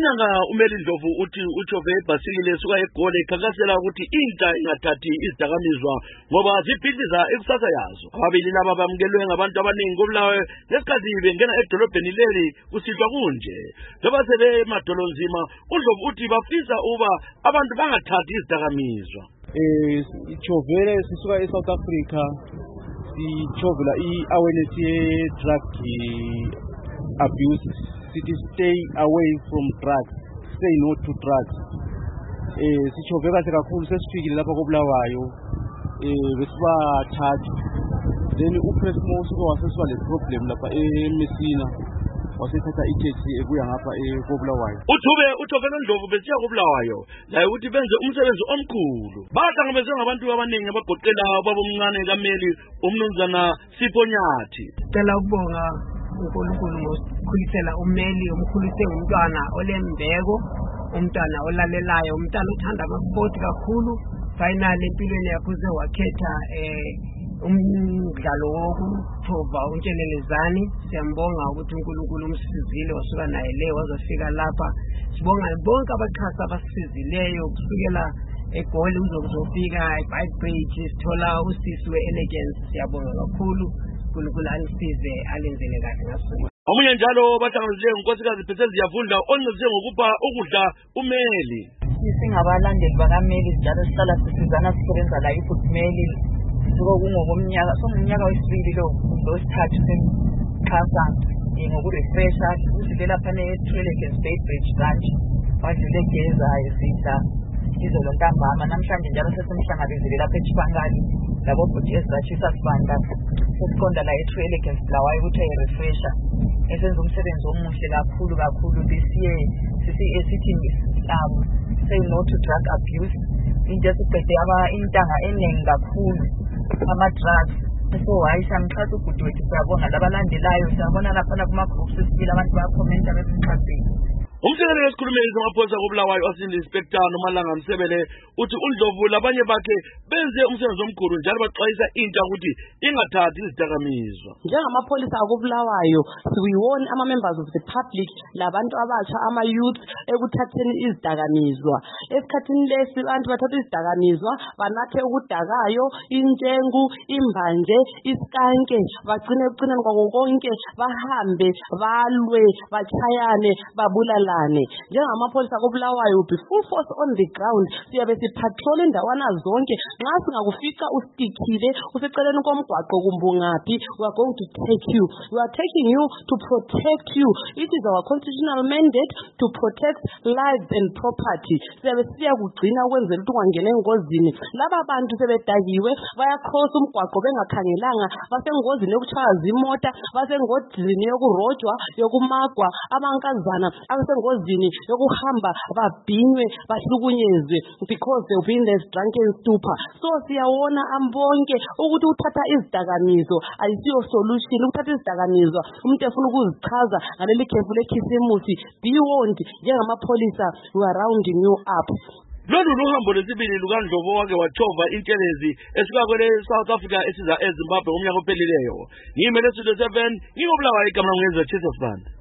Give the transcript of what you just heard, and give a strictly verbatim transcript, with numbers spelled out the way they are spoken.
Lanyanga umeli Ndlovu uthi uchove ibhasikile suka eGoli ikhankasela ukuthi intsha ingathathi izidakamizwa ngoba zibhidliza ikusasa yazo. Ababili laba bamukelwe ngabantu abaningi koBulawayo lesikhathi bengena edolobheni leli kusihlwa kunje. Loba sebe emadolonzima uNdlovu uthi bafisa uba abantu bangathathi izidakamizwa. Eh ichovele sisuka eSouth Africa sichovela i-awareness ye-drug abuse. Sithi stay away from drugs, say no to drugs. Eh sichoveka kahle kakhulu sesifikile lapha koBulawayo eh besibathatha. Then uPresmo usuke wasesiba le problem lapha eMessina. Wasethatha i-taxi ebuya ngapha eKoBulawayo. Uthube uthobela Ndlovu besiya koBulawayo la ukuthi benze umsebenzi omkhulu. Bahlangabezwe ngabantu abaningi abagoqela babomncane kaMeli umnumzana Siphonyathi. Cela ukubonga uNkulunkulu ngokukhulisela uMeli umkhulise umntwana olembeko, umntwana olalelayo, umntwana othanda amasport kakhulu. Finally empilweni yakhe uze wakhetha eh umdlalo wokuthova uNtshelelezani. Siyambonga ukuthi uNkulunkulu umsizile wasuka naye le wazofika lapha. Sibonga bonke abaxhasa abasizileyo kusukela eGoli uzokuzofika eBridge sithola usisi we-Elegance. Siyabonga kakhulu uNkulunkulu alisize alenzele kahle ngasuku. Omunye njalo bahlanganyele unkosikazi Phethezi Yavunda onqizwe ngokupha ukudla uMeli. Singabalandeli bakaMeli njalo sihlala sisizana sisebenza la iFootMeli. Suka kungokomnyaka somnyaka wesibili lo losithathu semxhasa ngokurefresha usidlela phane eTrelecan State Bridge branch wadlule gezayo sidla izolo ntambama namhlanje njalo sesimhlangabezile lapha eChipangani labo bhuti ezachisa sibanda sesiqonda la eTrelecan Blawayo ukuthi ayirefresha esenza umsebenzi omuhle kakhulu kakhulu besiye sisi esithi um say no to drug abuse into esiqede aba intanga eningi kakhulu ama-drugs. So hayi samxhasa ubhuti wethu siyabonga labalandelayo siyabona lapha kuma groups sibili abantu bayakhomenta besimxhasile. Umsekeli wesikhulumeli samaphoyisa koBulawayo asindi inspector noMalanga Msebele uthi uNdlovu labanye bakhe benze umsebenzi omkhulu njalo baxwayisa intsha ukuthi ingathathi izidakamizwa. Njengamaphoyisa koBulawayo siwona ama members of the public labantu abatsha ama youth ekuthatheni izidakamizwa. Esikhathini lesi abantu bathatha izidakamizwa banathe ukudakayo, intshengu, imbanje, iskanke, bagcine ekucineni kwako konke bahambe balwe bachayane babulala. Njengamaphoyisa koBulawayo be full force on the ground siyabe sipatrol indawana zonke nxa singakufica ustikhile useceleni komgwaqo kumbungaphi we are going to take you we are taking you to protect you. It is our constitutional mandate to protect lives and property. Siyabe siyakugcina ukwenzela ukuthi ungangena engozini. Laba bantu sebedakiwe baya cross umgwaqo bengakhangelanga basengozini yokutshaya zimota basengozini yokurojwa yokumagwa amankazana ngozini yokuhamba babhinywe bahlukunyezwe because they have been this drunken stupor. So siyawona ambonke ukuthi uthatha izidakamizwa ayisiyo solution. Ukuthatha izidakamizwa umuntu efuna ukuzichaza ngaleli khefu lekhisimusi be warned njengamaphoyisa we are rounding you up. Lolu luhambo lesibili lukaNdlovu wake wachova intelezi esuka kwele South Africa esiza eZimbabwe umnyaka ophelileyo. Ngimele Studio seven ngikoBulawayo igama ngezwe Chief of Band.